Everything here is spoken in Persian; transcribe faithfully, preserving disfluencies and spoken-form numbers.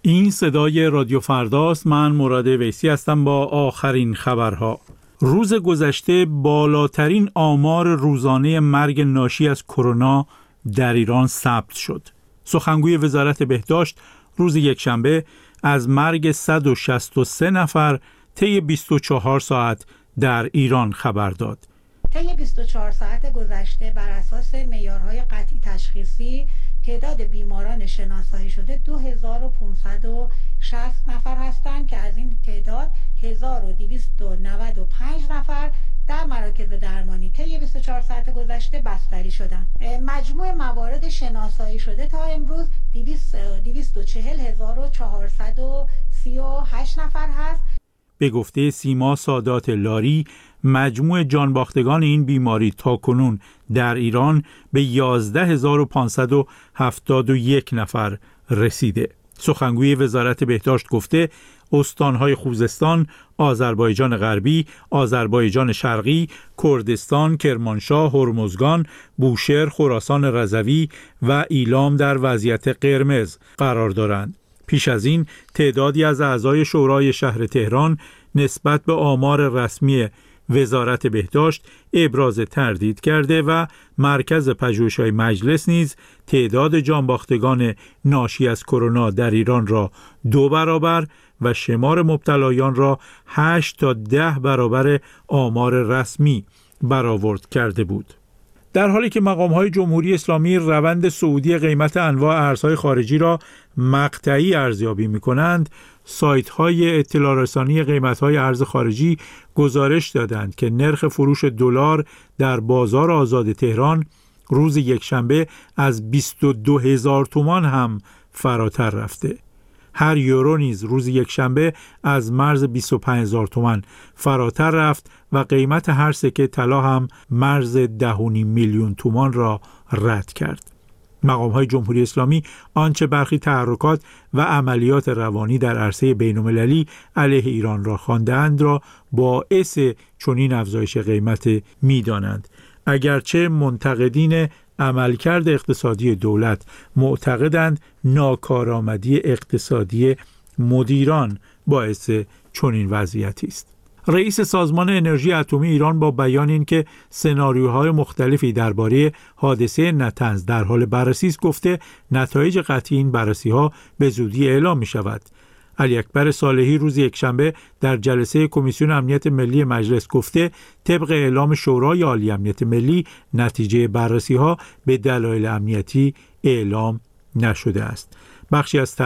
این صدای رادیو فرداست. من مراد ویسی هستم با آخرین خبرها. روز گذشته بالاترین آمار روزانه مرگ ناشی از کرونا در ایران ثبت شد. سخنگوی وزارت بهداشت روز یکشنبه از مرگ صد و شصت و سه نفر طی بیست و چهار ساعت در ایران خبر داد. طی بیست و چهار ساعت گذشته بر اساس معیارهای قطعی تشخیصی تعداد بیماران شناسایی شده دو هزار و پانصد و شصت نفر هستند که از این تعداد هزار و دویست و نود و پنج نفر در مراکز درمانی طی بیست و چهار ساعت گذشته بستری شدند. مجموع موارد شناسایی شده تا امروز دویست و چهل هزار و چهارصد و سی و هشت نفر هست. به گفته سیما سادات لاری، مجموع جانباختگان این بیماری تاکنون در ایران به یازده هزار و پانصد و هفتاد و یک نفر رسیده. سخنگوی وزارت بهداشت گفته استانهای خوزستان، آذربایجان غربی، آذربایجان شرقی، کردستان، کرمانشاه، هرمزگان، بوشهر، خراسان رضوی و ایلام در وضعیت قرمز قرار دارند. پیش از این تعدادی از اعضای شورای شهر تهران نسبت به آمار رسمی وزارت بهداشت ابراز تردید کرده و مرکز پژوهش‌های مجلس نیز تعداد جانباختگان ناشی از کرونا در ایران را دو برابر و شمار مبتلایان را هشت تا ده برابر آمار رسمی برآورد کرده بود. در حالی که مقام‌های جمهوری اسلامی روند صعودی قیمت انواع ارزهای خارجی را مقطعی ارزیابی می‌کنند، سایت‌های اطلاع رسانی قیمت‌های ارز خارجی گزارش دادند که نرخ فروش دلار در بازار آزاد تهران روز یکشنبه از بیست و دو هزار تومان هم فراتر رفته. هر یورو نیز روز یکشنبه از مرز بیست و پنج هزار تومان فراتر رفت و قیمت هر سکه طلا هم مرز ده و نیم میلیون تومان را رد کرد. مقام‌های جمهوری اسلامی آنچه برخی تحرکات و عملیات روانی در عرصه بین‌المللی علیه ایران را خواندند را باعث چنین افزایش قیمت می‌دانند. اگرچه منتقدین عملکرد اقتصادی دولت معتقدند ناکارآمدی اقتصادی مدیران باعث چنین وضعیتی است. رئیس سازمان انرژی اتمی ایران با بیان اینکه سناریوهای مختلفی درباره حادثه نتنز در حال بررسی است گفته نتایج قطعی این بررسی‌ها به زودی اعلام می‌شود. علی اکبر صالحی روز یکشنبه در جلسه کمیسیون امنیت ملی مجلس گفته طبق اعلام شورای عالی امنیت ملی نتیجه بررسی‌ها به دلایل امنیتی اعلام نشده است. بخشی از